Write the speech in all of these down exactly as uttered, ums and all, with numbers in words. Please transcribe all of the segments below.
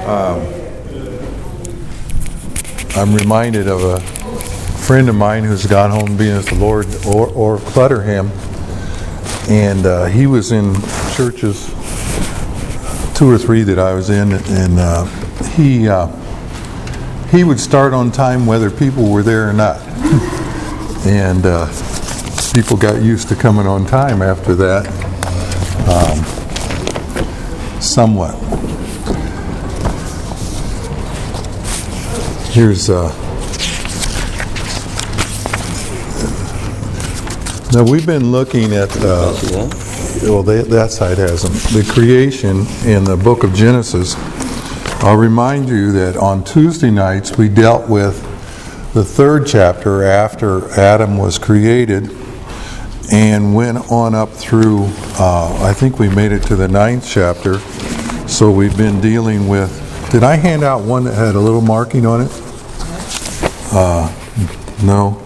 Um, I'm reminded of a friend of mine who's gone home being with the Lord, or, or Clutterham, and uh, he was in churches, two or three that I was in, and uh, he uh, he would start on time whether people were there or not, and uh, people got used to coming on time after that, um, somewhat. Here's uh, now we've been looking at uh, well they, that side has them, the creation in the book of Genesis. I'll remind you that on Tuesday nights we dealt with the third chapter after Adam was created, and went on up through uh, I think we made it to the ninth chapter. So we've been dealing with. Did I hand out one that had a little marking on it? Uh, no.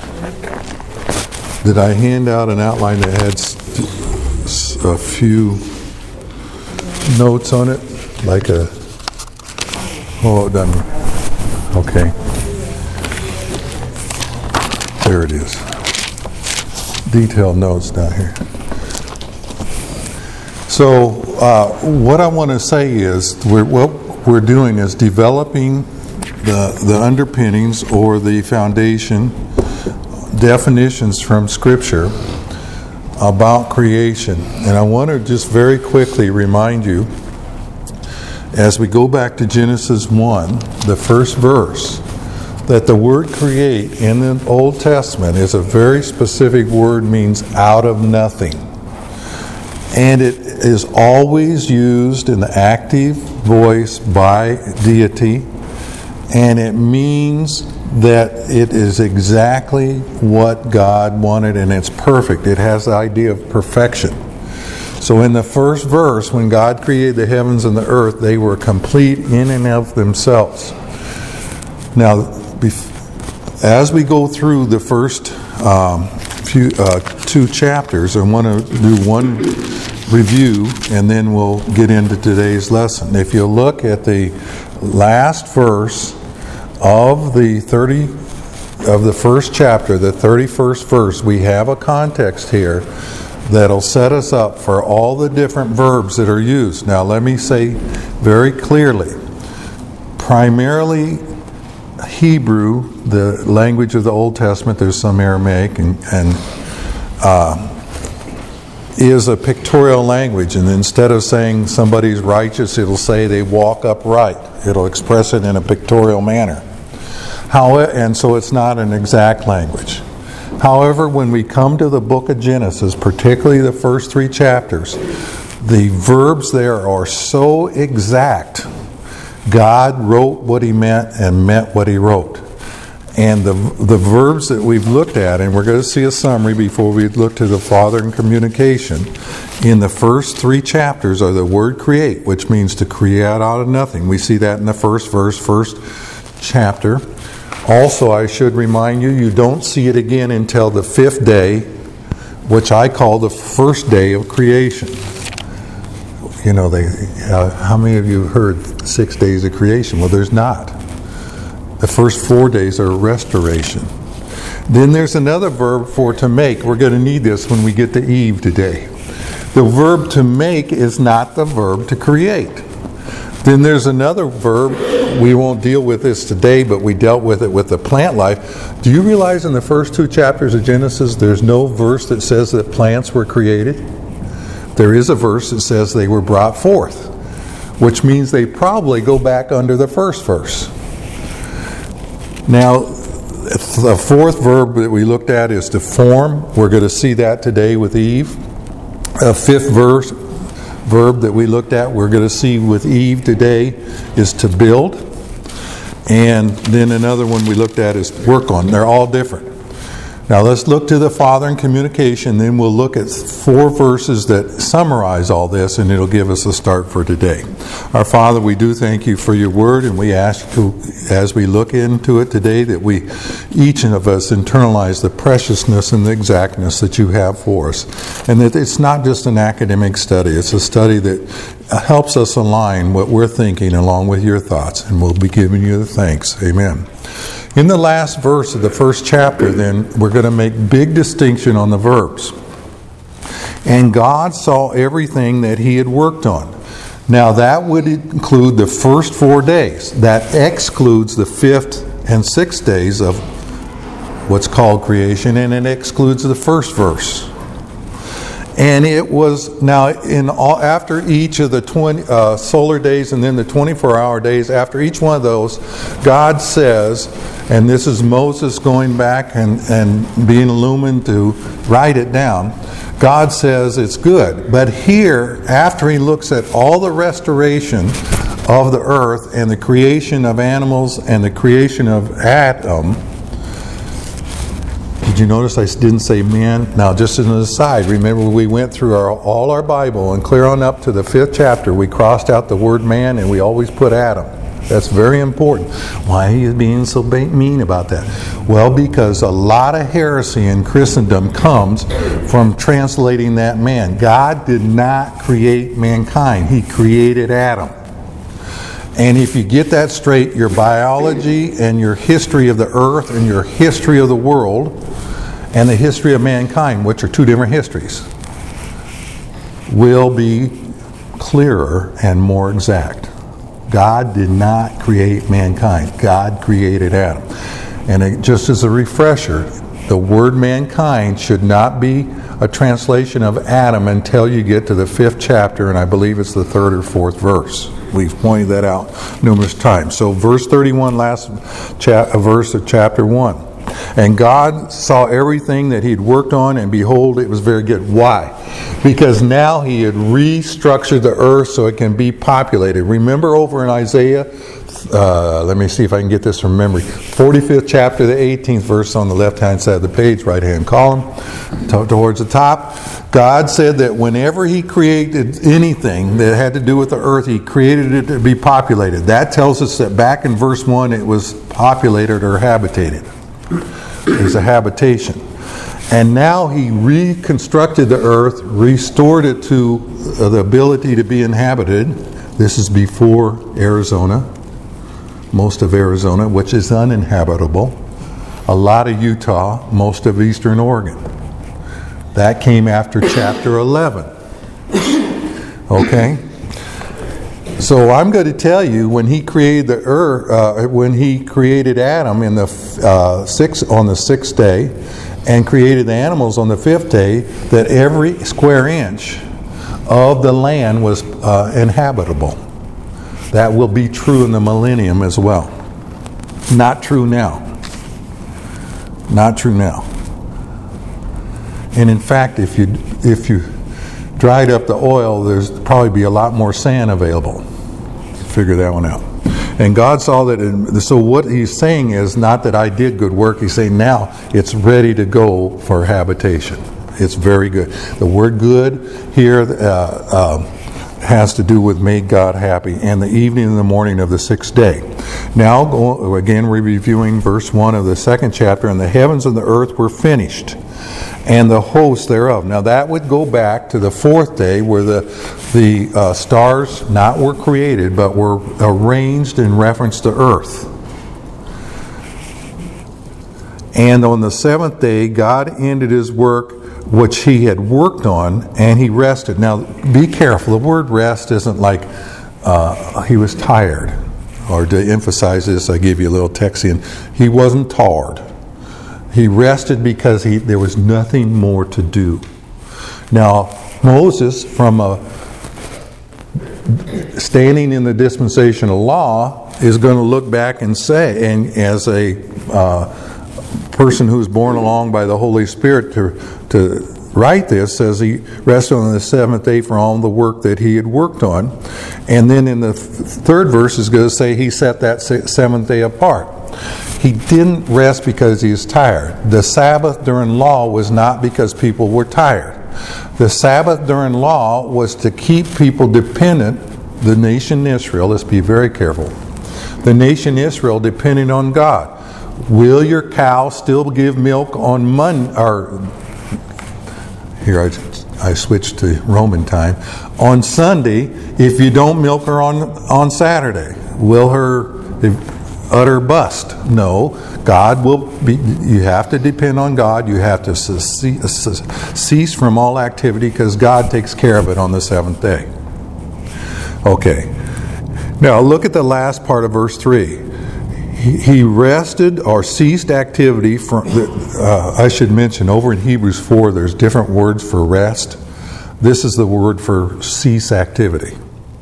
Did I hand out an outline that had st- a few notes on it? Like a... Oh, it doesn't... Okay. There it is. Detailed notes down here. So, uh, what I want to say is, we're, what we're doing is developing the, the underpinnings or the foundation definitions from Scripture about creation. And I want to just very quickly remind you, as we go back to Genesis one, the first verse, that the word create in the Old Testament is a very specific word, means out of nothing. And it is always used in the active voice by deity, and it means that it is exactly what God wanted, and it's perfect. It has the idea of perfection. So in the first verse, when God created the heavens and the earth, they were complete in and of themselves. Now, as we go through the first um, few uh, two chapters, I want to do one review, and then we'll get into today's lesson. If you look at the last verse of the thirty of the first chapter, the thirty-first verse, we have a context here that'll set us up for all the different verbs that are used. Now, let me say very clearly, primarily Hebrew, the language of the Old Testament, there's some Aramaic, and, and uh, is a pictorial language. And instead of saying somebody's righteous, it'll say they walk upright. It'll express it in a pictorial manner. How, and so it's not an exact language. However, when we come to the book of Genesis, particularly the first three chapters, the verbs there are so exact. God wrote what He meant and meant what He wrote. And the the verbs that we've looked at, and we're going to see a summary before we look to the Father and communication, in the first three chapters are the word create, which means to create out of nothing. We see that in the first verse, first chapter. Also, I should remind you, you don't see it again until the fifth day, which I call the first day of creation. You know, they. Uh, how many of you heard six days of creation? Well, there's not. The first four days are restoration. Then there's another verb for to make. We're going to need this when we get to Eve today. The verb to make is not the verb to create. Then there's another verb. We won't deal with this today, but we dealt with it with the plant life. Do you realize in the first two chapters of Genesis, there's no verse that says that plants were created? There is a verse that says they were brought forth, which means they probably go back under the first verse. Now, the fourth verb that we looked at is to form. We're going to see that today with Eve. A fifth verse verb that we looked at, we're going to see with Eve today, is to build. And then another one we looked at is work on. They're all different. Now let's look to the Father and communication, then we'll look at four verses that summarize all this, and it'll give us a start for today. Our Father, we do thank you for your word, and we ask you, as we look into it today, that we, each of us, internalize the preciousness and the exactness that you have for us. And that it's not just an academic study, it's a study that helps us align what we're thinking along with your thoughts, and we'll be giving you the thanks. Amen. In the last verse of the first chapter, then, we're going to make big distinction on the verbs. And God saw everything that he had worked on. Now that would include the first four days. That excludes the fifth and sixth days of what's called creation, and it excludes the first verse. And it was now in all, after each of the twenty uh, solar days and then the twenty-four hour days, after each one of those, God says, and this is Moses going back and, and being illumined to write it down, God says it's good. But here, after he looks at all the restoration of the earth and the creation of animals and the creation of Adam, did you notice I didn't say man? Now, just as an aside, remember we went through our, all our Bible, and clear on up to the fifth chapter, we crossed out the word man and we always put Adam. That's very important. Why are you being so mean about that? Well, because a lot of heresy in Christendom comes from translating that man. God did not create mankind. He created Adam. And if you get that straight, your biology and your history of the earth and your history of the world and the history of mankind, which are two different histories, will be clearer and more exact. God did not create mankind. God created Adam. And it, just as a refresher, the word mankind should not be a translation of Adam until you get to the fifth chapter, and I believe it's the third or fourth verse. We've pointed that out numerous times. So verse thirty-one, last cha- verse of chapter one. And God saw everything that he'd worked on, and behold, it was very good. Why? Because now he had restructured the earth so it can be populated. Remember over in Isaiah, uh, let me see if I can get this from memory, forty-fifth chapter, the eighteenth verse on the left-hand side of the page, right-hand column, t- towards the top. God said that whenever he created anything that had to do with the earth, he created it to be populated. That tells us that back in verse one it was populated or habitated. It was a habitation. And now he reconstructed the earth, restored it to the ability to be inhabited. This is before Arizona, most of Arizona, which is uninhabitable. A lot of Utah, most of eastern Oregon. That came after chapter eleven. Okay? So I'm going to tell you, when he created the earth, uh, when he created Adam in the uh, sixth on the sixth day, and created the animals on the fifth day, that every square inch of the land was uh, inhabitable. That will be true in the millennium as well. Not true now. Not true now. And in fact, if you if you dried up the oil, there's probably be a lot more sand available. Figure that one out. And God saw that. In, so what he's saying is not that I did good work. He's saying now it's ready to go for habitation. It's very good. The word "good" here uh, uh, has to do with made God happy. And the evening and the morning of the sixth day. Now, go, again, we're reviewing verse one of the second chapter. And the heavens and the earth were finished, and the host thereof. Now that would go back to the fourth day, where the the uh, stars not were created, but were arranged in reference to earth. And on the seventh day, God ended his work which he had worked on, and he rested. Now be careful. The word rest isn't like uh, he was tired. Or to emphasize this, I give you a little Texian. He wasn't tired. He rested because he there was nothing more to do. Now, Moses, from a standing in the dispensational law, is going to look back and say, and as a uh, person who's born along by the Holy Spirit to to write this, says he rested on the seventh day for all the work that he had worked on. And then in the th- third verse is going to say he set that seventh day apart. He didn't rest because he was tired. The Sabbath during law was not because people were tired. The Sabbath during law was to keep people dependent, the nation Israel, let's be very careful, the nation Israel depending on God. Will your cow still give milk on Monday? Or here, I, I switched to Roman time. On Sunday, if you don't milk her on, on Saturday, will her utter bust? No. God will be, you have to depend on God. You have to cease from all activity because God takes care of it on the seventh day. Okay. Now look at the last part of verse three. He rested or ceased activity from, uh, I should mention, over in Hebrews four, there's different words for rest. This is the word for cease activity.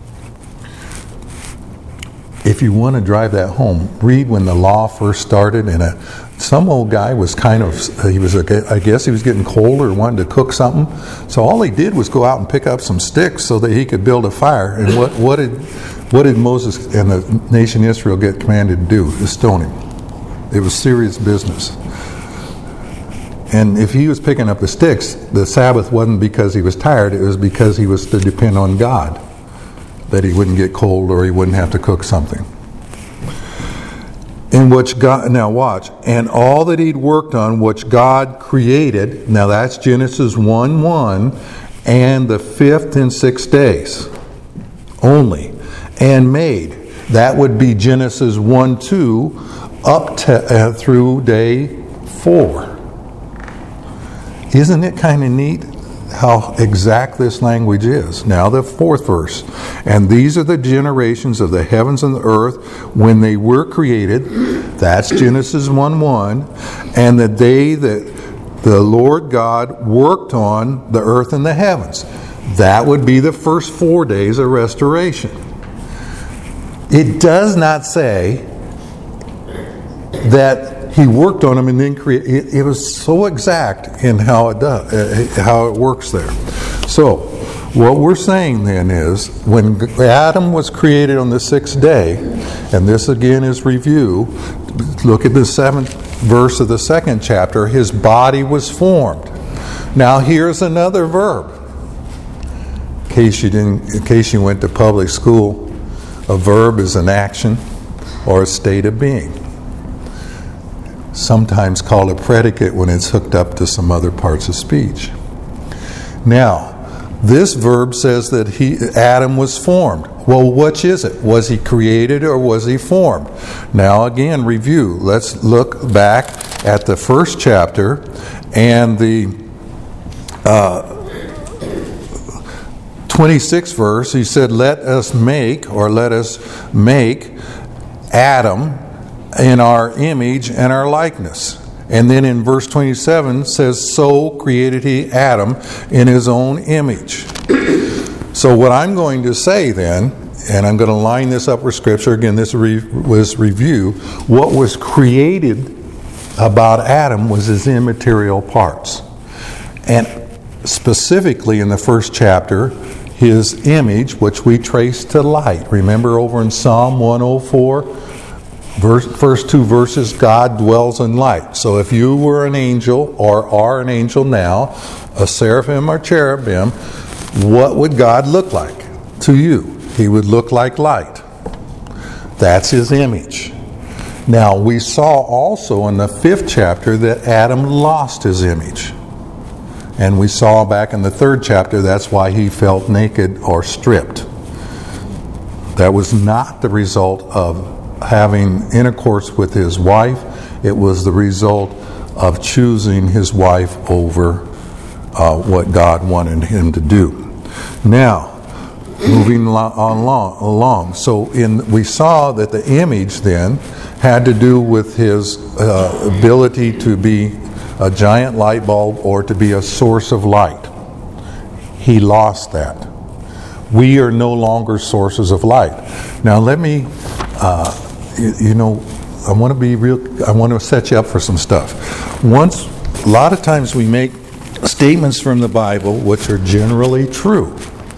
If you want to drive that home, read when the law first started, and a, some old guy was kind of, he was, I guess he was getting cold or wanted to cook something. So all he did was go out and pick up some sticks so that he could build a fire. And what, what did what did Moses and the nation Israel get commanded to do? To stone him. It was serious business. And if he was picking up the sticks, the Sabbath wasn't because he was tired, it was because he was to depend on God, that he wouldn't get cold or he wouldn't have to cook something. In which God, now watch, and all that he'd worked on, which God created, now that's Genesis one one, and the fifth and sixth days only, and made. That would be Genesis one two up to, uh, through day four. Isn't it kind of neat how exact this language is? Now the fourth verse. And these are the generations of the heavens and the earth when they were created. That's Genesis one one. And the day that the Lord God worked on the earth and the heavens. That would be the first four days of restoration. It does not say that he worked on them and then created. It, it was so exact in how it does, uh, how it works there. So, what we're saying then is, when Adam was created on the sixth day, and this again is review. Look at the seventh verse of the second chapter. His body was formed. Now, here's another verb. In case you didn't, in case you went to public school, a verb is an action or a state of being. Sometimes called a predicate when it's hooked up to some other parts of speech. Now, this verb says that he, Adam was formed. Well, which is it? Was he created or was he formed? Now, again, review. Let's look back at the first chapter and the uh, twenty-sixth verse. He said, let us make, or let us make Adam in our image and our likeness. And then in verse twenty-seven says, so created he Adam in his own image. So what I'm going to say then, and I'm going to line this up with Scripture, again this re- was review, what was created about Adam was his immaterial parts. And specifically in the first chapter, his image, which we trace to light. Remember over in Psalm one oh four? Verse, first two verses, God dwells in light. So if you were an angel, or are an angel now, a seraphim or cherubim, what would God look like to you? He would look like light. That's his image. Now, we saw also in the fifth chapter that Adam lost his image. And we saw back in the third chapter, that's why he felt naked or stripped. That was not the result of having intercourse with his wife. It was the result of choosing his wife over uh, what God wanted him to do. Now, moving along, along. So in, we saw that the image then had to do with his uh, ability to be a giant light bulb or to be a source of light. He lost that. We are no longer sources of light. Now let me uh, You, you know, I want to be real. I want to set you up for some stuff. Once, a lot of times we make statements from the Bible which are generally true,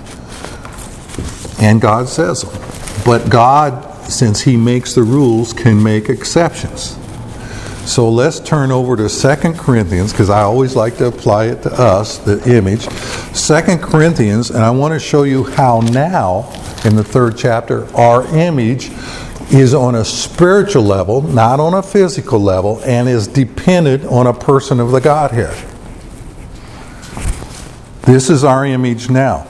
and God says them. But God, since He makes the rules, can make exceptions. So let's turn over to Second Corinthians, because I always like to apply it to us, the image. Second Corinthians, and I want to show you how now, in the third chapter, our image is on a spiritual level, not on a physical level, and is dependent on a person of the Godhead. This is our image now.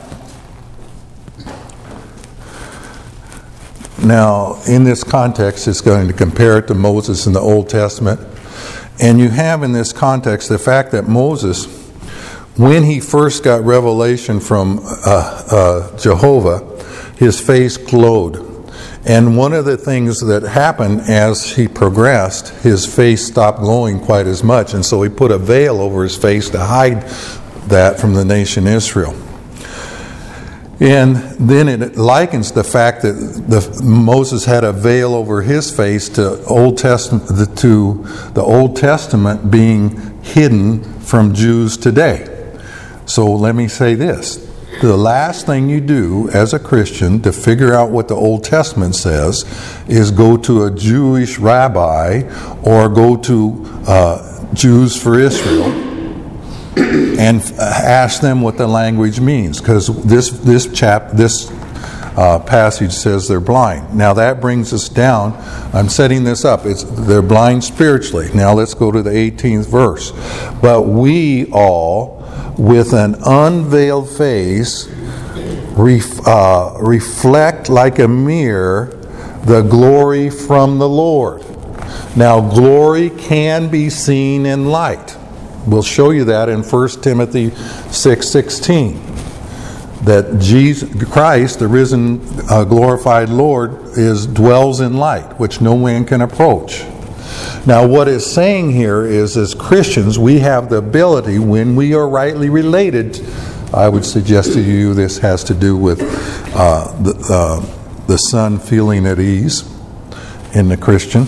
Now, in this context, it's going to compare it to Moses in the Old Testament. And you have in this context the fact that Moses, when he first got revelation from uh, uh, Jehovah, his face glowed. And one of the things that happened as he progressed, his face stopped glowing quite as much. And so he put a veil over his face to hide that from the nation Israel. And then it likens the fact that the, Moses had a veil over his face to Old Testament, to the Old Testament being hidden from Jews today. So let me say this. The last thing you do as a Christian to figure out what the Old Testament says is go to a Jewish rabbi or go to uh, Jews for Israel and ask them what the language means, because this this chap this uh, passage says they're blind. Now that brings us down. I'm setting this up. It's they're blind spiritually. Now let's go to the eighteenth verse. But we all, with an unveiled face, ref, uh, reflect like a mirror the glory from the Lord. Now glory can be seen in light. We'll show you that in First Timothy six sixteen. That Jesus Christ, the risen, uh, glorified Lord, is dwells in light, which no man can approach. Now, what it's saying here is, as Christians, we have the ability, when we are rightly related, I would suggest to you this has to do with uh, the, uh, the Son feeling at ease in the Christian.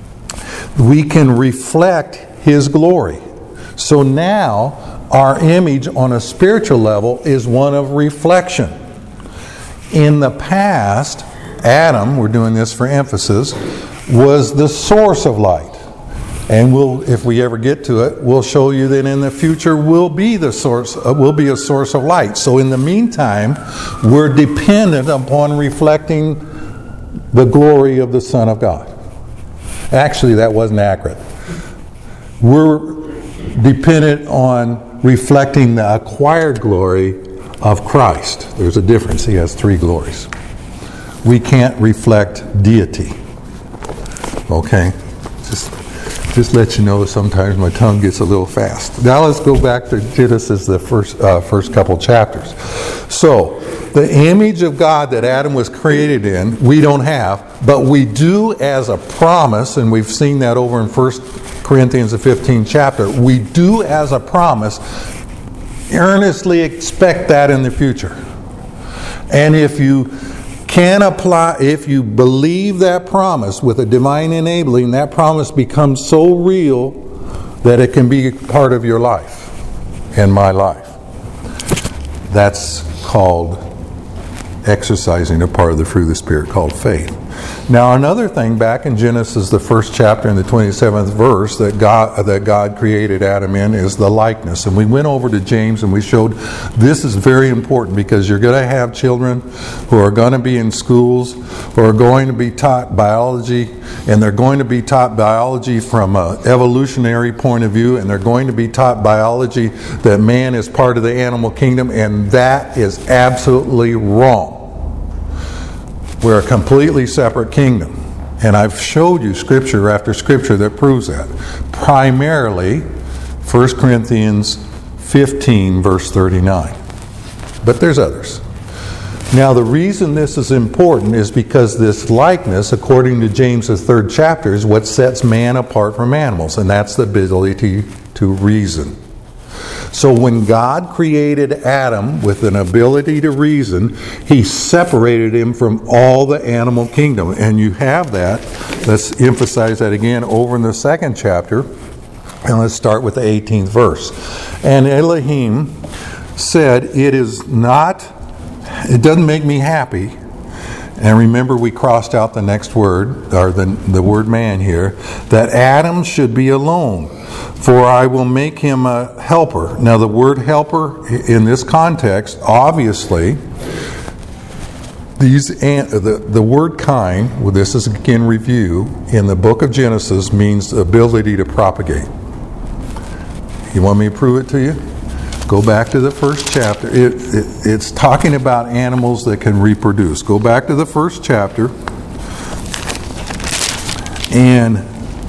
We can reflect His glory. So now, our image on a spiritual level is one of reflection. In the past, Adam, we're doing this for emphasis, was the source of light. And we'll, if we ever get to it, we'll show you that in the future will be the source, uh, will be a source of light. So in the meantime, we're dependent upon reflecting the glory of the Son of God. Actually, that wasn't accurate. We're dependent on reflecting the acquired glory of Christ. There's a difference. He has three glories. We can't reflect deity. Okay? Just, just let you know sometimes my tongue gets a little fast. Now let's go back to Genesis, the first, uh, first couple chapters. So, the image of God that Adam was created in, we don't have, but we do as a promise, and we've seen that over in First Corinthians, the fifteenth chapter. We do as a promise earnestly expect that in the future. And if you can apply, if you believe that promise with a divine enabling, that promise becomes so real that it can be part of your life and my life. That's called exercising a part of the fruit of the Spirit called faith. Now, another thing, back in Genesis, the first chapter and the twenty-seventh verse, that God that God created Adam in is the likeness. And we went over to James and we showed this is very important, because you're going to have children who are going to be in schools, who are going to be taught biology, and they're going to be taught biology from an evolutionary point of view, and they're going to be taught biology that man is part of the animal kingdom, and that is absolutely wrong. We're a completely separate kingdom. And I've showed you scripture after scripture that proves that. Primarily, First Corinthians fifteen, verse thirty-nine. But there's others. Now, the reason this is important is because this likeness, according to James' third chapter, is what sets man apart from animals, and that's the ability to reason. So when God created Adam with an ability to reason, He separated him from all the animal kingdom. And you have that. Let's emphasize that again over in the second chapter. And let's start with the eighteenth verse. And Elohim said, it is not, it doesn't make me happy. And remember, we crossed out the next word, or the, the word man here, that Adam should be alone, for I will make him a helper. Now, the word helper in this context, obviously, these the, the word kind, well, this is again review, in the book of Genesis means the ability to propagate. You want me to prove it to you? Go back to the first chapter. It, it, it's talking about animals that can reproduce. Go back to the first chapter. And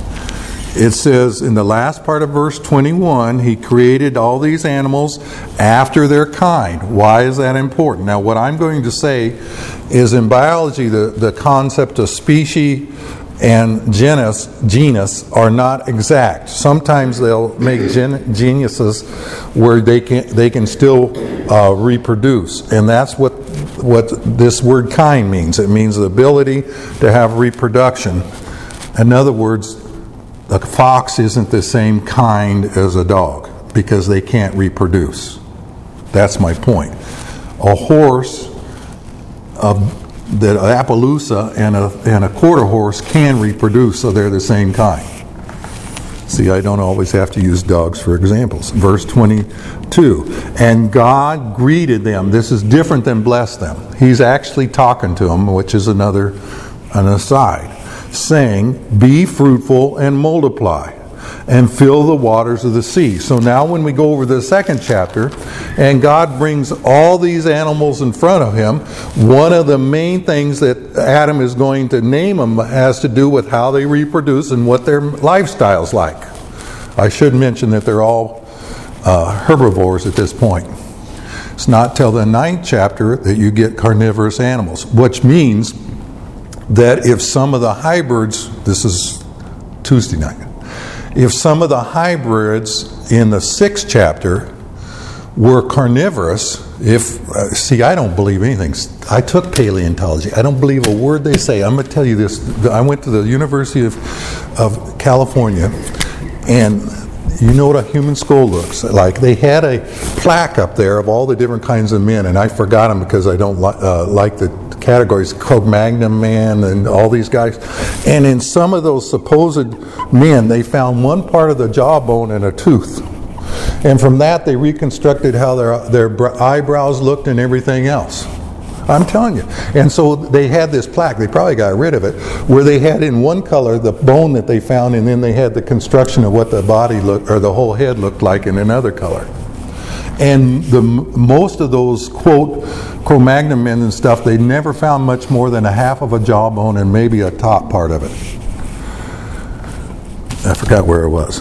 it says in the last part of verse twenty-one, he created all these animals after their kind. Why is that important? Now, what I'm going to say is in biology, the, the concept of species and genus genus are not exact. Sometimes they'll make gen, genuses where they can they can still uh, reproduce, and that's what what this word kind means. It means the ability to have reproduction. In other words, a fox isn't the same kind as a dog because they can't reproduce. That's my point. A horse, a, the Appaloosa and a, and a quarter horse can reproduce, so they're the same kind. See, I don't always have to use dogs for examples. Verse twenty-two, and God greeted them. This is different than blessed them. He's actually talking to them, which is another an aside. Saying, be fruitful and multiply, and fill the waters of the sea. So now when we go over the second chapter, and God brings all these animals in front of him, one of the main things that Adam is going to name them has to do with how they reproduce and what their lifestyle's like. I should mention that they're all uh, herbivores at this point. It's not till the ninth chapter that you get carnivorous animals, which means that if some of the hybrids, this is Tuesday night, if some of the hybrids in the sixth chapter were carnivorous, if, uh, see, I don't believe anything. I took paleontology. I don't believe a word they say. I'm going to tell you this. I went to the University of, of California, and you know what a human skull looks like. They had a plaque up there of all the different kinds of men, and I forgot them because I don't li- uh, like the categories, Cro-Magnon man and all these guys. And in some of those supposed men, they found one part of the jawbone and a tooth. And from that, they reconstructed how their their eyebrows looked and everything else. I'm telling you. And so they had this plaque, they probably got rid of it, where they had in one color the bone that they found, and then they had the construction of what the body looked, or the whole head looked like in another color. And the most of those, quote, Cro-Magnon men and stuff, they never found much more than a half of a jawbone and maybe a top part of it. I forgot where it was.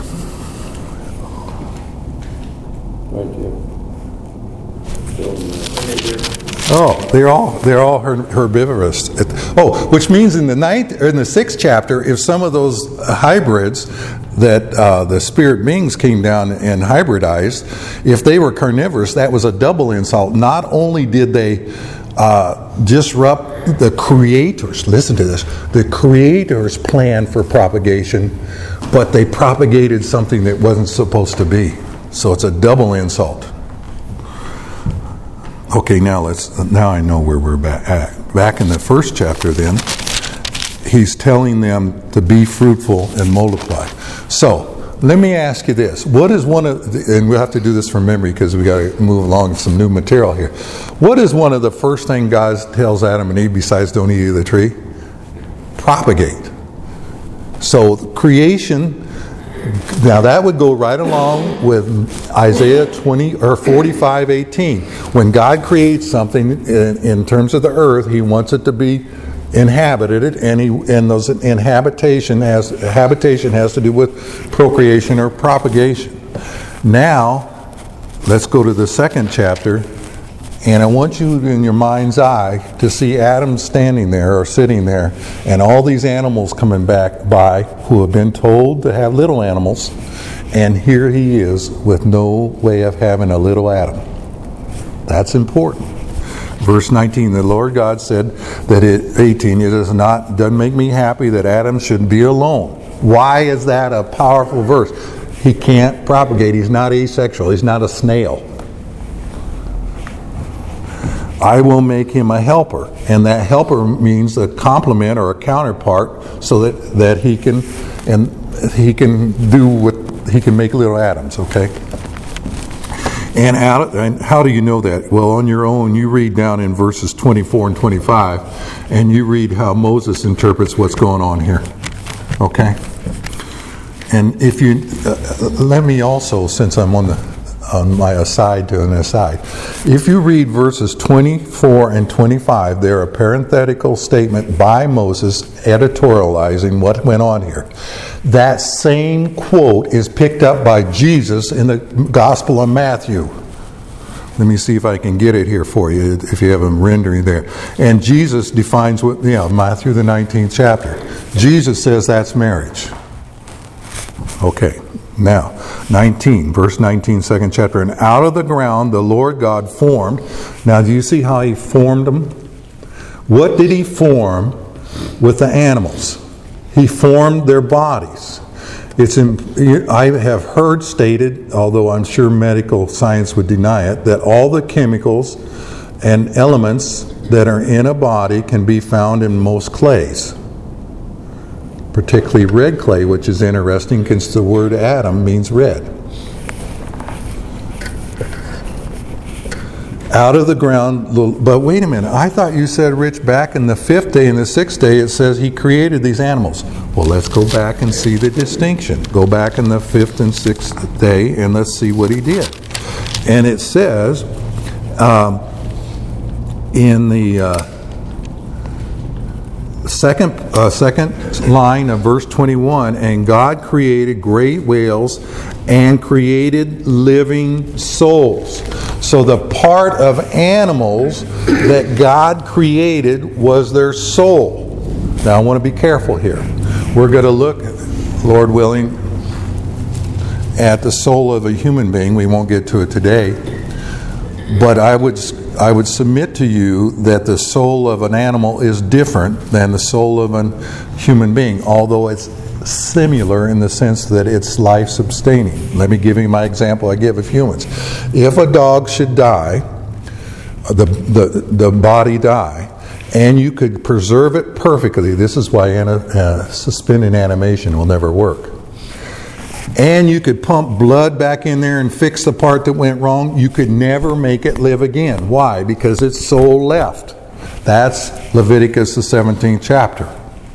Oh, they're all they're all herbivorous. Oh, which means in the ninth or in the sixth chapter, if some of those hybrids that uh, the spirit beings came down and hybridized, if they were carnivorous, that was a double insult. Not only did they uh, disrupt the creator's, listen to this, the creator's plan for propagation, but they propagated something that wasn't supposed to be. So it's a double insult. Okay, now let's. Now I know where we're back at. Back in the first chapter, then, he's telling them to be fruitful and multiply. So let me ask you this: what is one of, the, and we'll have to do this from memory because we got to move along with some new material here. What is one of the first things God tells Adam and Eve besides don't eat of the tree? Propagate. So creation. Now that would go right along with Isaiah twenty or forty-five eighteen. When God creates something in, in terms of the earth, He wants it to be inhabited, and He and those inhabitation has habitation has to do with procreation or propagation. Now, let's go to the second chapter, and I want you in your mind's eye to see Adam standing there or sitting there, and all these animals coming back by who have been told to have little animals, and here he is with no way of having a little Adam. That's important. Verse nineteen, the Lord God said that it, eighteen, it is not, doesn't make me happy that Adam should be alone. Why is that a powerful verse? He can't propagate. He's not asexual. He's not a snail. I will make him a helper, and that helper means a complement or a counterpart, so that, that he can and he can do what he can make little atoms. Okay. And, out, and how do you know that? Well, on your own, you read down in verses twenty-four and twenty-five, and you read how Moses interprets what's going on here. Okay. And if you uh, let me also, since I'm on the on my aside to an aside. If you read verses twenty-four and twenty-five, they're a parenthetical statement by Moses editorializing what went on here. That same quote is picked up by Jesus in the Gospel of Matthew. Let me see if I can get it here for you, if you have a rendering there. And Jesus defines what, you know, Matthew the nineteenth chapter. Jesus says that's marriage. Okay, now, nineteen, verse nineteen, second chapter. And out of the ground the Lord God formed. Now, do you see how he formed them? What did he form with the animals? He formed their bodies. It's in, I have heard stated, although I'm sure medical science would deny it, that all the chemicals and elements that are in a body can be found in most clays. Particularly red clay, which is interesting because the word Adam means red. Out of the ground, but wait a minute, I thought you said, Rich, back in the fifth day and the sixth day it says he created these animals. Well, let's go back and see the distinction. Go back in the fifth and sixth day and let's see what he did. And it says um, in the uh, second uh, second line of verse twenty-one, and God created great whales and created living souls. So the part of animals that God created was their soul. Now I want to be careful here. We're going to look, Lord willing, at the soul of a human being. We won't get to it today. But I would I would submit to you that the soul of an animal is different than the soul of a human being, although it's similar in the sense that it's life-sustaining. Let me give you my example I give of humans. If a dog should die, the, the, the body die, and you could preserve it perfectly, this is why ana, uh, suspended animation will never work, and you could pump blood back in there and fix the part that went wrong, you could never make it live again. Why? Because its soul left. That's Leviticus, the seventeenth chapter.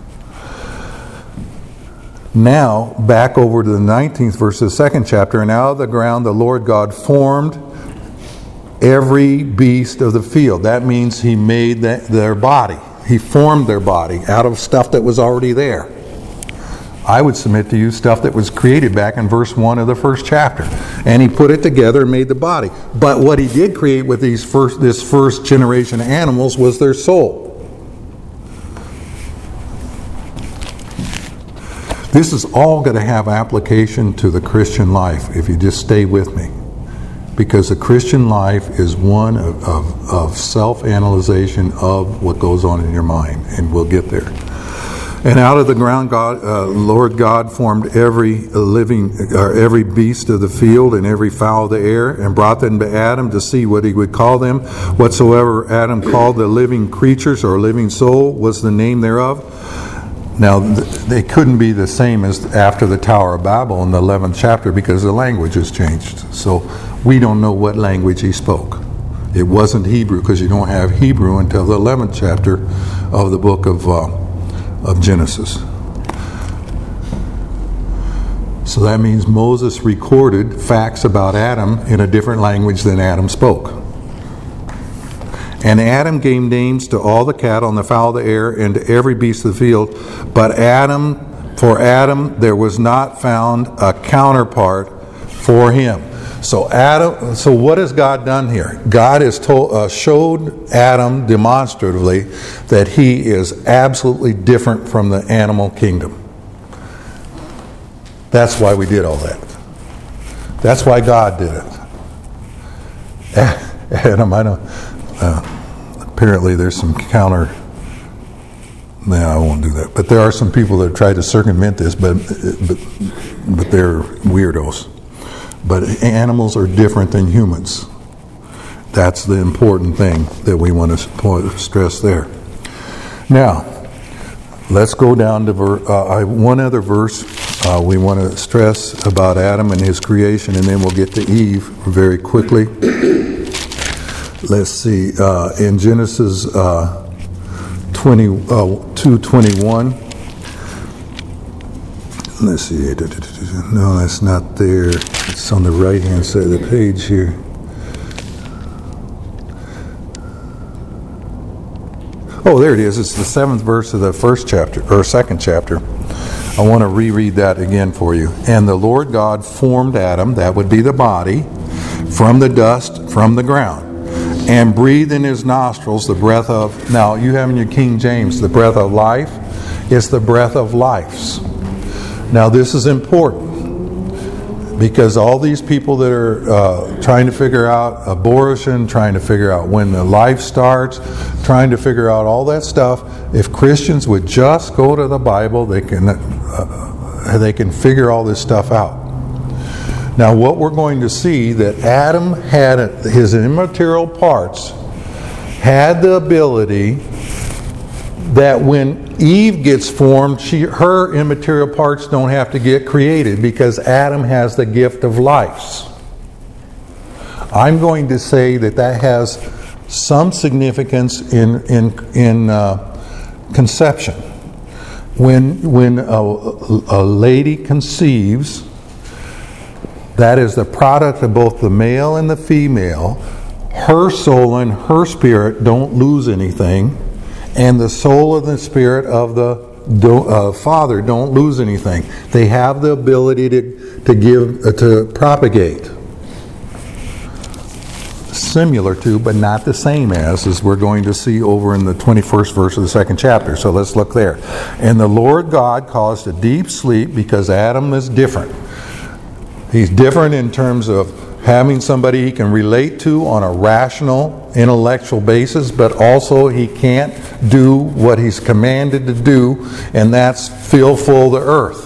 Now, back over to the nineteenth verse of the second chapter. And out of the ground the Lord God formed every beast of the field. That means he made that, their body. He formed their body out of stuff that was already there. I would submit to you stuff that was created back in verse one of the first chapter. And he put it together and made the body. But what he did create with these first, this first generation of animals was their soul. This is all going to have application to the Christian life if you just stay with me. Because the Christian life is one of, of, of self-analyzation of what goes on in your mind. And we'll get there. And out of the ground, God, uh, Lord God formed every living, or every beast of the field and every fowl of the air, and brought them to Adam to see what he would call them. Whatsoever Adam called the living creatures or living soul was the name thereof. Now, th- they couldn't be the same as after the Tower of Babel in the eleventh chapter because the language has changed. So we don't know what language he spoke. It wasn't Hebrew because you don't have Hebrew until the eleventh chapter of the book of uh, of Genesis. So that means Moses recorded facts about Adam in a different language than Adam spoke. And Adam gave names to all the cattle and the fowl of the air and to every beast of the field. But Adam, for Adam, there was not found a counterpart for him. So Adam. So what has God done here? God has told, uh, showed Adam demonstratively that he is absolutely different from the animal kingdom. That's why we did all that. That's why God did it. Adam, I don't. Uh, apparently, there's some counter. No, I won't do that. But there are some people that try to circumvent this, but but but they're weirdos. But animals are different than humans. That's the important thing that we want to stress there. Now, let's go down to ver- uh, one other verse uh, we want to stress about Adam and his creation, and then we'll get to Eve very quickly. Let's see, uh, in Genesis uh, twenty, uh, two twenty-one, let's see. No, that's not there. It's on the right-hand side of the page here. Oh, there it is. It's the seventh verse of the first chapter, or second chapter. I want to reread that again for you. And the Lord God formed Adam, that would be the body, from the dust, from the ground, and breathed in his nostrils the breath of, now you have in your King James, the breath of life. It's the breath of life. Now this is important, because all these people that are uh, trying to figure out abortion, trying to figure out when the life starts, trying to figure out all that stuff, if Christians would just go to the Bible, they can uh, they can figure all this stuff out. Now what we're going to see, that Adam had his immaterial parts, had the ability that when Eve gets formed, she, her immaterial parts don't have to get created, because Adam has the gift of life. I'm going to say that that has some significance in in in uh, conception. When when a, a lady conceives, that is the product of both the male and the female. Her soul and her spirit don't lose anything, and the soul and the spirit of the do, uh, father don't lose anything. They have the ability to to give uh, to propagate. Similar to, but not the same as, as we're going to see over in the twenty-first verse of the second chapter. So let's look there. And the Lord God caused a deep sleep, because Adam is different. He's different in terms of having somebody he can relate to on a rational, intellectual basis, but also he can't do what he's commanded to do, and that's fill full the earth.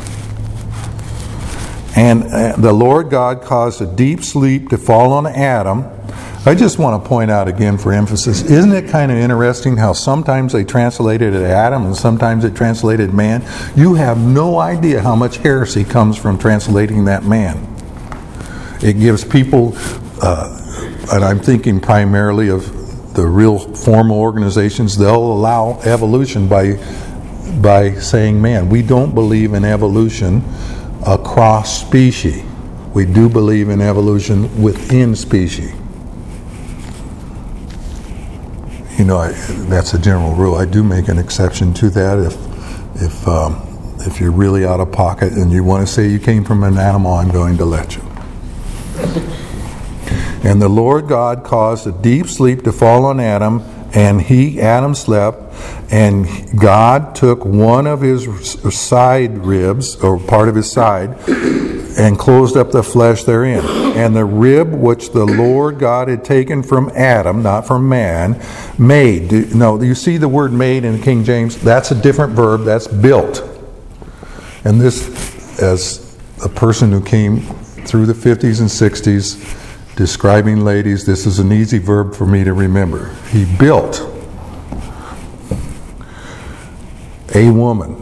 And the Lord God caused a deep sleep to fall on Adam. I just want to point out again for emphasis, isn't it kind of interesting how sometimes they translated it Adam and sometimes they translated man? You have no idea how much heresy comes from translating that man. It gives people, uh, and I'm thinking primarily of the real formal organizations, they'll allow evolution by by saying man. We don't believe in evolution across species. We do believe in evolution within species. You know, I, that's a general rule. I do make an exception to that if if um, if you're really out of pocket and you want to say you came from an animal, I'm going to let you. And the Lord God caused a deep sleep to fall on Adam, and he, Adam, slept, and God took one of his side ribs, or part of his side, and closed up the flesh therein. And the rib which the Lord God had taken from Adam, not from man, made. No, you see the word made in King James? That's a different verb. That's built. And this, as a person who came through the fifties and sixties, describing ladies, this is an easy verb for me to remember. He built a woman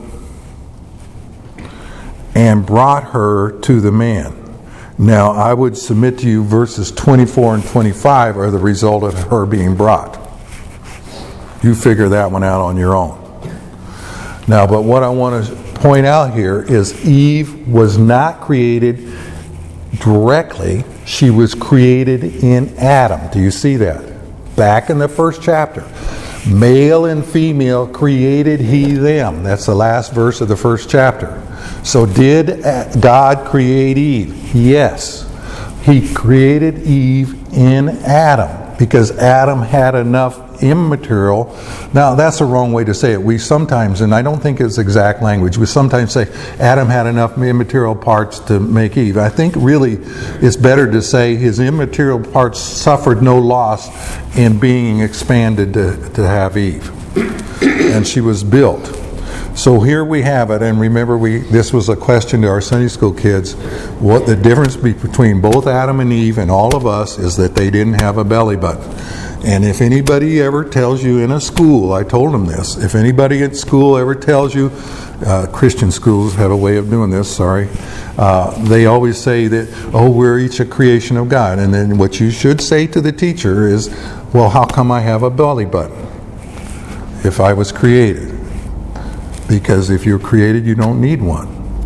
and brought her to the man. Now, I would submit to you verses twenty-four and twenty-five are the result of her being brought. You figure that one out on your own. Now, but what I want to point out here is Eve was not created directly. She was created in Adam. Do you see that? Back in the first chapter. Male and female created he them. That's the last verse of the first chapter. So did God create Eve? Yes. He created Eve in Adam, because Adam had enough immaterial. Now, that's the wrong way to say it. We sometimes, and I don't think it's exact language, we sometimes say Adam had enough immaterial parts to make Eve. I think really it's better to say his immaterial parts suffered no loss in being expanded to, to have Eve. And she was built. So here we have it, and remember, we this was a question to our Sunday school kids. What the difference between both Adam and Eve and all of us is that they didn't have a belly button. And if anybody ever tells you in a school, I told them this, if anybody at school ever tells you, uh, Christian schools have a way of doing this, sorry, uh, they always say that, oh, we're each a creation of God. And then what you should say to the teacher is, well, how come I have a belly button if I was created? Because if you're created, you don't need one.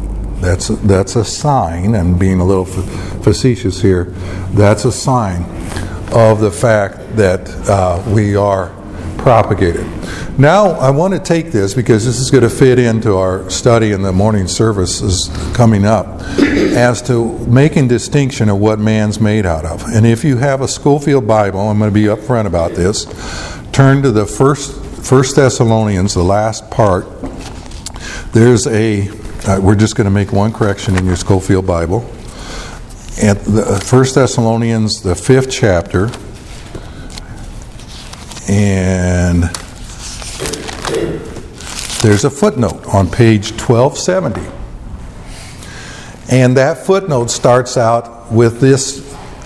That's a, that's a sign, I'm being a little facetious here, that's a sign of the fact that uh, we are propagated. Now, I want to take this because this is going to fit into our study in the morning services coming up as to making distinction of what man's made out of. And if you have a Schofield Bible, I'm going to be upfront about this, turn to the first First Thessalonians, the last part. There's a, uh, we're just going to make one correction in your Schofield Bible. At the First Thessalonians, the fifth chapter, and there's a footnote on page twelve seventy. And that footnote starts out with this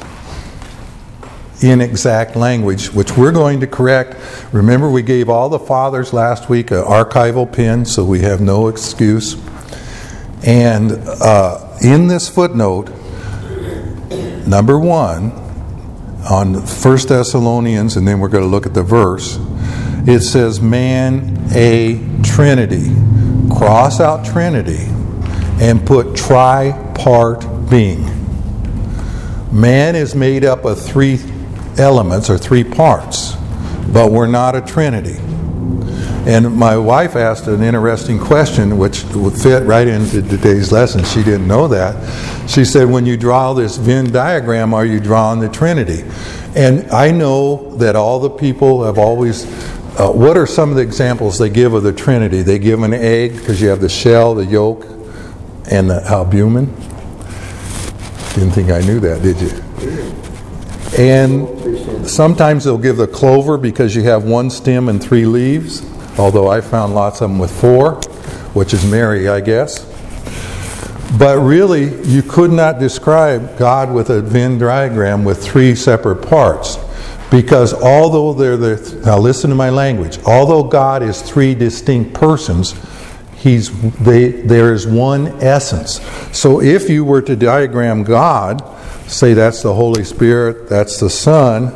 inexact language, which we're going to correct. Remember, we gave all the fathers last week an archival pin, so we have no excuse. And uh, in this footnote, number one, on First Thessalonians, and then we're going to look at the verse, it says, man, a Trinity. Cross out Trinity and put tripart being. Man is made up of three elements or three parts, but we're not a Trinity. And my wife asked an interesting question which would fit right into today's lesson. She didn't know that. She said, when you draw this Venn diagram, are you drawing the Trinity? And I know that all the people have always, uh, what are some of the examples they give of the Trinity? They give an egg because you have the shell, the yolk, and the albumin. Didn't think I knew that, did you? And sometimes they'll give the clover because you have one stem and three leaves, although I found lots of them with four, which is Mary, I guess. But really, you could not describe God with a Venn diagram with three separate parts. Because although they're the, now listen to my language, although God is three distinct persons, He's they, there is one essence. So if you were to diagram God, say that's the Holy Spirit, that's the Son,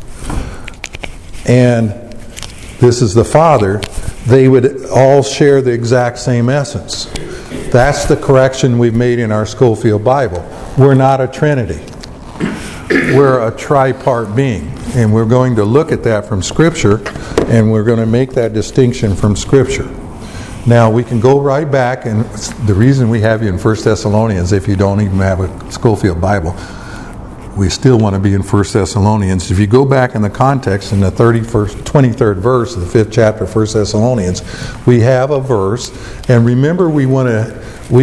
and this is the Father, they would all share the exact same essence. That's the correction we've made in our Schofield Bible. We're not a Trinity. We're a tripart being. And we're going to look at that from Scripture, and we're going to make that distinction from Scripture. Now, we can go right back, and the reason we have you in First Thessalonians, if you don't even have a Schofield Bible, we still want to be in First Thessalonians. If you go back in the context, in the thirty-first, twenty-third verse of the fifth chapter of First Thessalonians, we have a verse, and remember we want to, we,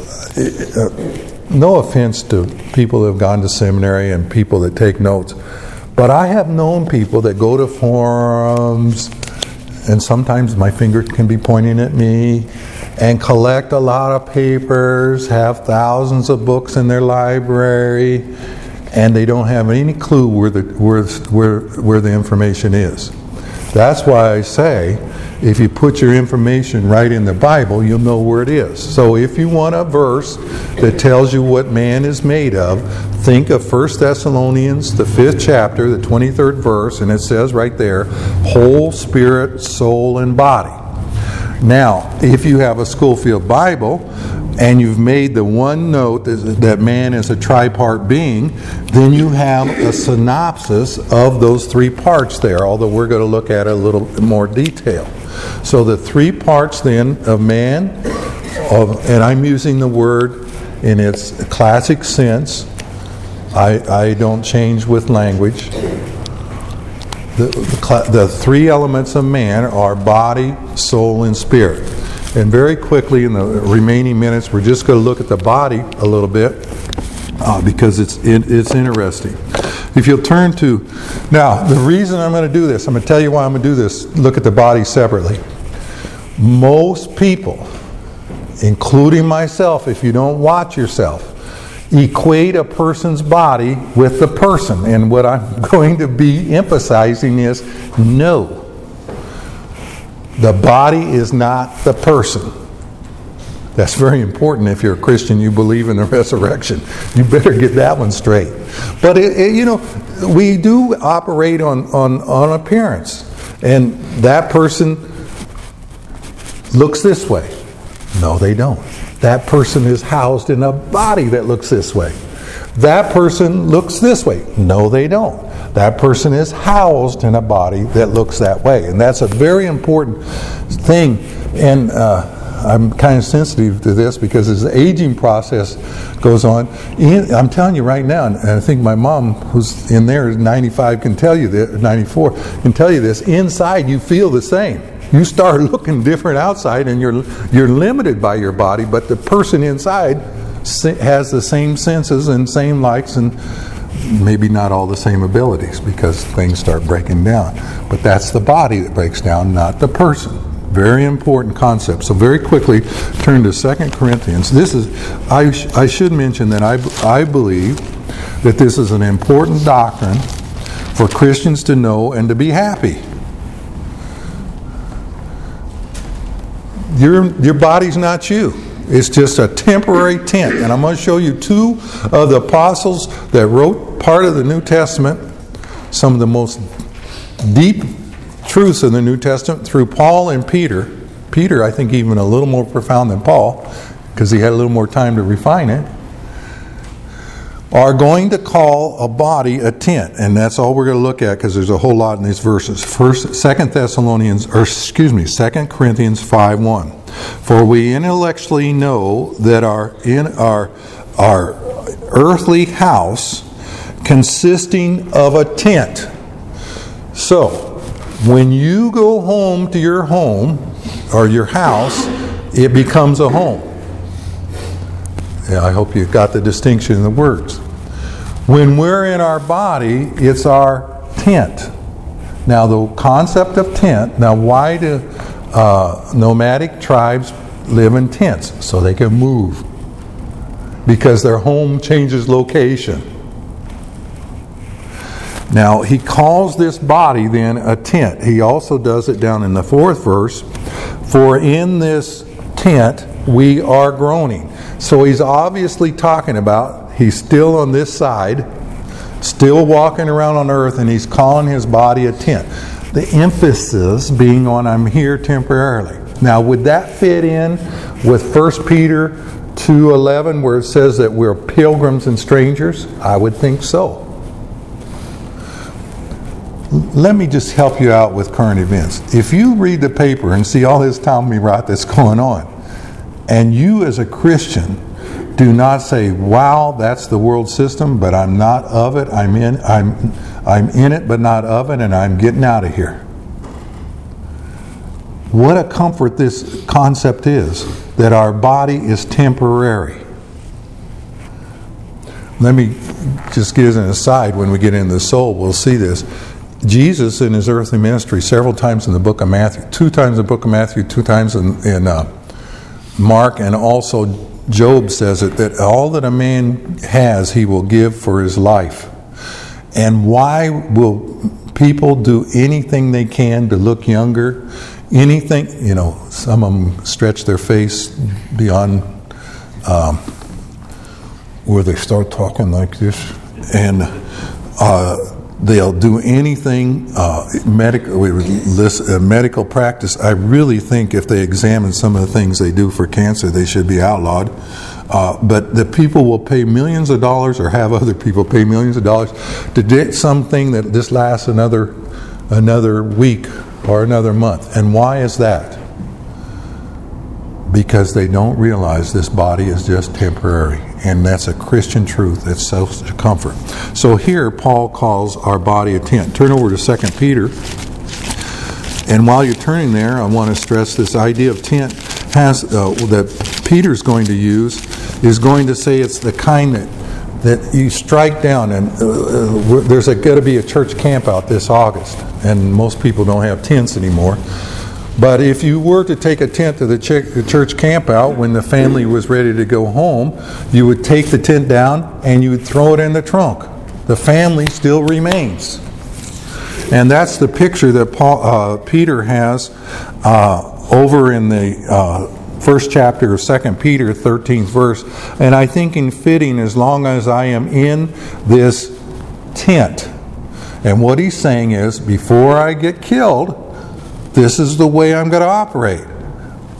uh, no offense to people that have gone to seminary and people that take notes, but I have known people that go to forums, and sometimes my finger can be pointing at me, and collect a lot of papers, have thousands of books in their library, and they don't have any clue where the where where where the information is. That's why I say, if you put your information right in the Bible, you'll know where it is. So if you want a verse that tells you what man is made of, think of First Thessalonians, the fifth chapter, the twenty-third verse, and it says right there, whole spirit, soul, and body. Now, if you have a Schofield Bible, and you've made the one note that man is a tripart being, then you have a synopsis of those three parts there, although we're going to look at it a little more detail. So the three parts then of man, of, and I'm using the word in its classic sense, I, I don't change with language. The, the, the three elements of man are body, soul, and spirit. And very quickly, in the remaining minutes, we're just going to look at the body a little bit uh, because it's it, it's interesting. If you'll turn to... Now, the reason I'm going to do this, I'm going to tell you why I'm going to do this, look at the body separately. Most people, including myself, if you don't watch yourself, equate a person's body with the person. And what I'm going to be emphasizing is no. The body is not the person. That's very important if you're a Christian, you believe in the resurrection. You better get that one straight. But, it, it, you know, we do operate on, on, on appearance. And that person looks this way. No, they don't. That person is housed in a body that looks this way. That person looks this way. No, they don't. That person is housed in a body that looks that way. And that's a very important thing. And uh, I'm kind of sensitive to this because as the aging process goes on, I'm telling you right now, and I think my mom, who's in there, ninety-five, can tell you this, ninety-four, can tell you this, inside you feel the same. You start looking different outside, and you're you're limited by your body, but the person inside has the same senses and same likes and maybe not all the same abilities because things start breaking down. But that's the body that breaks down, not the person. Very important concept. So very quickly, turn to Second Corinthians. This is I, sh- I should mention that I, I believe that this is an important doctrine for Christians to know and to be happy. Your, your body's not you. It's just a temporary tent. And I'm going to show you two of the apostles that wrote part of the New Testament, some of the most deep truths in the New Testament through Paul and Peter. Peter, I think, even a little more profound than Paul because he had a little more time to refine it. Are going to call a body a tent, and that's all we're going to look at because there's a whole lot in these verses. First, Second Thessalonians, or excuse me, Second Corinthians five one. For we intellectually know that our in our our earthly house consisting of a tent. So, when you go home to your home or your house, it becomes a home. Yeah, I hope you got the distinction in the words. When we're in our body, it's our tent. Now, the concept of tent, now why do uh, nomadic tribes live in tents? So they can move. Because their home changes location. Now, he calls this body then a tent. He also does it down in the fourth verse. For in this tent we are groaning. So he's obviously talking about, he's still on this side, still walking around on earth, and he's calling his body a tent. The emphasis being on, I'm here temporarily. Now, would that fit in with First Peter two eleven, where it says that we're pilgrims and strangers? I would think so. Let me just help you out with current events. If you read the paper and see all this Tommy rot that's going on, and you as a Christian do not say, wow, that's the world system, but I'm not of it, I'm in I'm I'm in it but not of it, and I'm getting out of here. What a comfort this concept is, that our body is temporary. Let me just give as an aside, when we get into the soul, we'll see this. Jesus in his earthly ministry several times in the book of Matthew, two times in the book of Matthew, two times in, in uh, Mark, and also Job says it, that all that a man has he will give for his life. And why will people do anything they can to look younger? Anything, you know, some of them stretch their face beyond um, where they start talking like this, and uh, they'll do anything uh, medical uh, medical practice. I really think if they examine some of the things they do for cancer, they should be outlawed. Uh, but the people will pay millions of dollars, or have other people pay millions of dollars, to get something that just lasts another another week or another month. And why is that? Because they don't realize this body is just temporary. And that's a Christian truth. That's self-comfort. So here, Paul calls our body a tent. Turn over to Second Peter. And while you're turning there, I want to stress this idea of tent has uh, that Peter's going to use is going to say it's the kind that that you strike down. And uh, there's got to be a church camp out this August. And most people don't have tents anymore. But if you were to take a tent to the church camp out when the family was ready to go home, you would take the tent down and you would throw it in the trunk. The family still remains. And that's the picture that Paul, uh, Peter has uh, over in the uh, first chapter of Second Peter, thirteenth verse. And I think in fitting, as long as I am in this tent. And what he's saying is, before I get killed, this is the way I'm going to operate.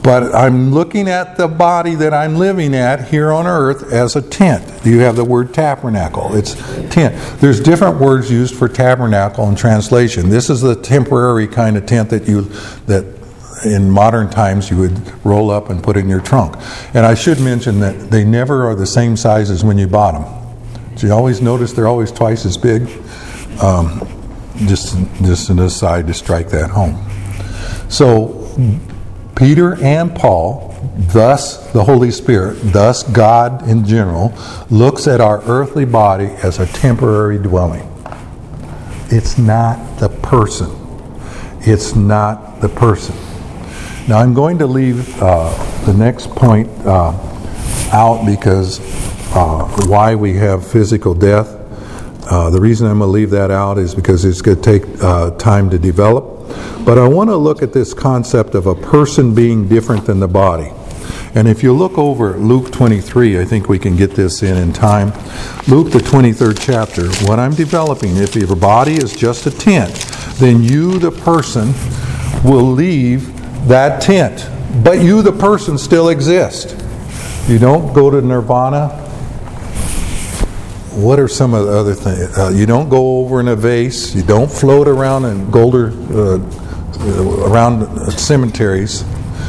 But I'm looking at the body that I'm living at here on earth as a tent. You have the word tabernacle. It's tent. There's different words used for tabernacle in translation. This is the temporary kind of tent that you that in modern times you would roll up and put in your trunk. And I should mention that they never are the same size as when you bought them. So you always notice they're always twice as big. Um, just, just an aside to strike that home. So Peter and Paul, thus the Holy Spirit, thus God in general, looks at our earthly body as a temporary dwelling. It's not the person. It's not the person. Now I'm going to leave uh, the next point uh, out because uh, why we have physical death. Uh, the reason I'm going to leave that out is because it's going to take uh, time to develop. But I want to look at this concept of a person being different than the body. And if you look over at Luke twenty-three, I think we can get this in in time. Luke, the twenty-third chapter, what I'm developing, if your body is just a tent, then you, the person, will leave that tent. But you, the person, still exist. You don't go to nirvana. What are some of the other things? Uh, you don't go over in a vase. You don't float around in golder, uh, around cemeteries.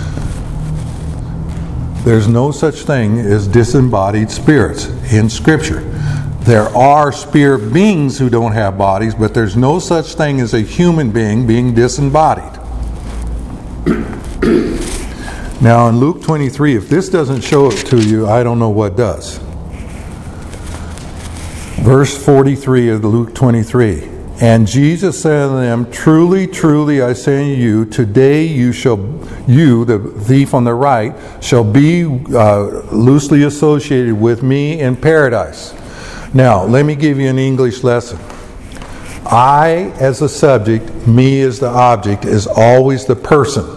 There's no such thing as disembodied spirits in Scripture. There are spirit beings who don't have bodies, but there's no such thing as a human being being disembodied. Now in Luke twenty-three, if this doesn't show it to you, I don't know what does. Verse forty-three of Luke twenty-three. And Jesus said to them, Truly, truly, I say to you, today you shall, you, the thief on the right, shall be uh, loosely associated with me in paradise. Now, let me give you an English lesson. I as the subject, me as the object, is always the person.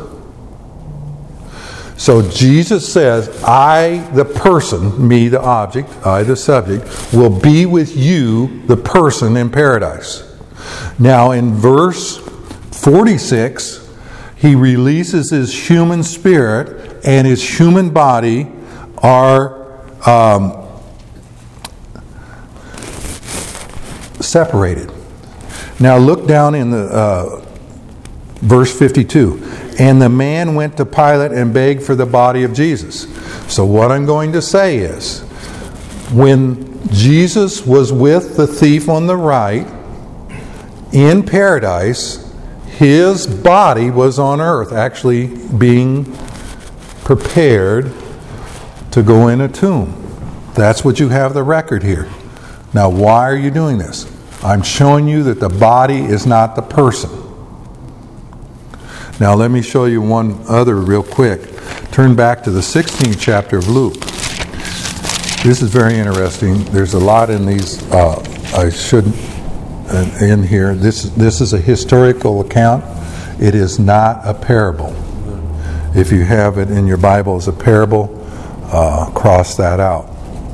So Jesus says, I, the person, me, the object, I, the subject, will be with you, the person, in paradise. Now in verse forty-six, he releases his human spirit and his human body are um, separated. Now look down in the uh, verse fifty-two. And the man went to Pilate and begged for the body of Jesus. So what I'm going to say is, when Jesus was with the thief on the right in paradise, his body was on earth, actually being prepared to go in a tomb. That's what you have the record here. Now, why are you doing this? I'm showing you that the body is not the person. Now let me show you one other real quick. Turn back to the sixteenth chapter of Luke. This is very interesting. There's a lot in these. Uh, I shouldn't uh, in here. This this is a historical account. It is not a parable. If you have it in your Bible as a parable, uh, cross that out.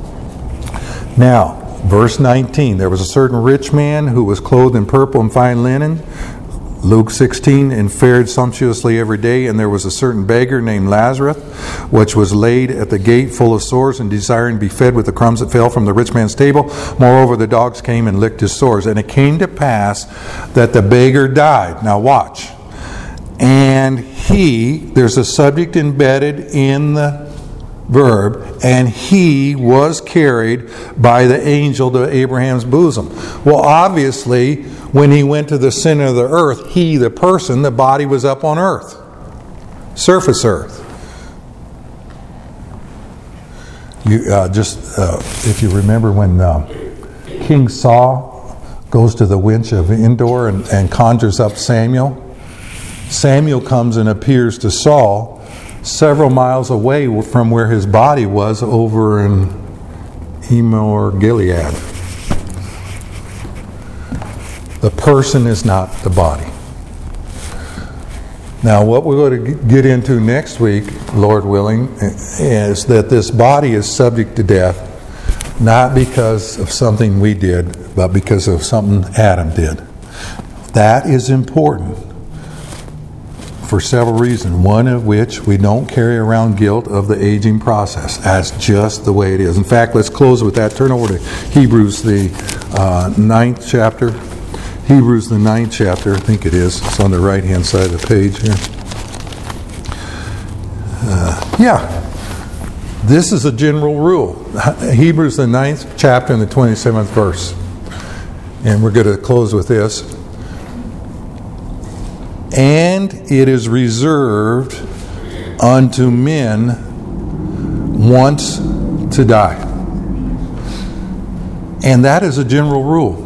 Now, verse nineteen. There was a certain rich man who was clothed in purple and fine linen. Luke sixteen, and fared sumptuously every day, and there was a certain beggar named Lazarus, which was laid at the gate full of sores, and desiring to be fed with the crumbs that fell from the rich man's table. Moreover, the dogs came and licked his sores. And it came to pass that the beggar died. Now watch. And he, there's a subject embedded in the verb, and he was carried by the angel to Abraham's bosom. Well, obviously, when he went to the center of the earth, he, the person, the body was up on earth. Surface earth. You uh, just, uh, if you remember when uh, King Saul goes to the winch of Endor and, and conjures up Samuel, Samuel comes and appears to Saul several miles away from where his body was over in Emor Gilead. The person is not the body. Now, what we're going to get into next week, Lord willing, is that this body is subject to death, not because of something we did, but because of something Adam did. That is important for several reasons, one of which we don't carry around guilt of the aging process. That's just the way it is. In fact, let's close with that. Turn over to Hebrews, the uh, ninth chapter. Hebrews, the ninth chapter, I think it is. It's on the right-hand side of the page here. Uh, yeah. This is a general rule. Hebrews, the ninth chapter and the twenty-seventh verse. And we're going to close with this. And it is reserved unto men once to die. And that is a general rule.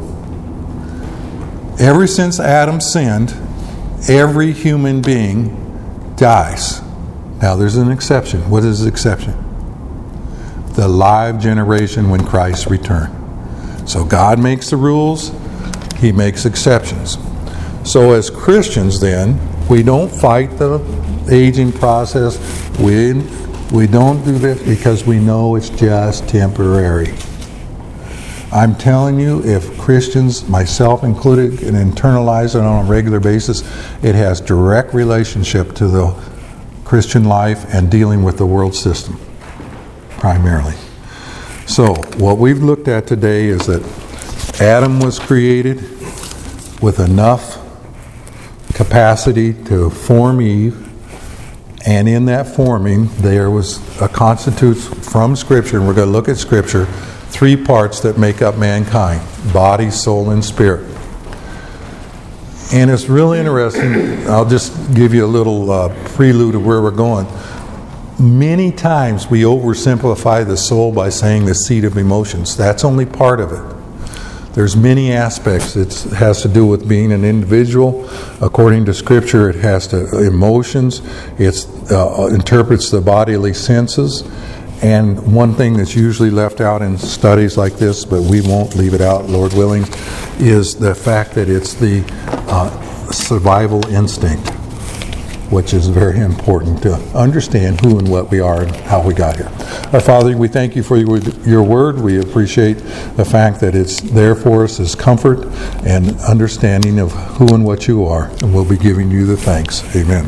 Ever since Adam sinned, every human being dies. Now there's an exception. What is the exception? The live generation when Christ returns. So God makes the rules, He makes exceptions. So as Christians then, we don't fight the aging process. We, we don't do this because we know it's just temporary. I'm telling you, if Christians, myself included, can internalize it on a regular basis, it has direct relationship to the Christian life and dealing with the world system, primarily. So, what we've looked at today is that Adam was created with enough capacity to form Eve, and in that forming, there was a constitutes from Scripture, and we're going to look at Scripture, three parts that make up mankind: body, soul, and spirit. And it's really interesting. I'll just give you a little uh, prelude of where we're going. Many times we oversimplify the soul by saying the seat of emotions. That's only part of it. There's many aspects. It's, it has to do with being an individual. According to Scripture, it has to emotions. It uh, interprets the bodily senses. And one thing that's usually left out in studies like this, but we won't leave it out, Lord willing, is the fact that it's the uh, survival instinct, which is very important to understand who and what we are and how we got here. Our Father, we thank you for your, your word. We appreciate the fact that it's there for us as comfort and understanding of who and what you are. And we'll be giving you the thanks. Amen.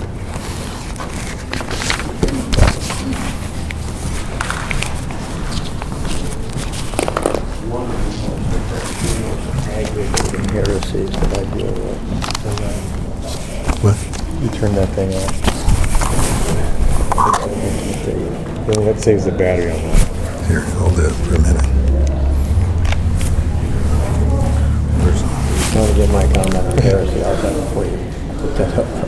Heresies that I deal with. What? You turn that thing off. That saves the battery on that. Here, hold that for a minute. I want to get my comment on heresy. I'll have it for you. Put that up.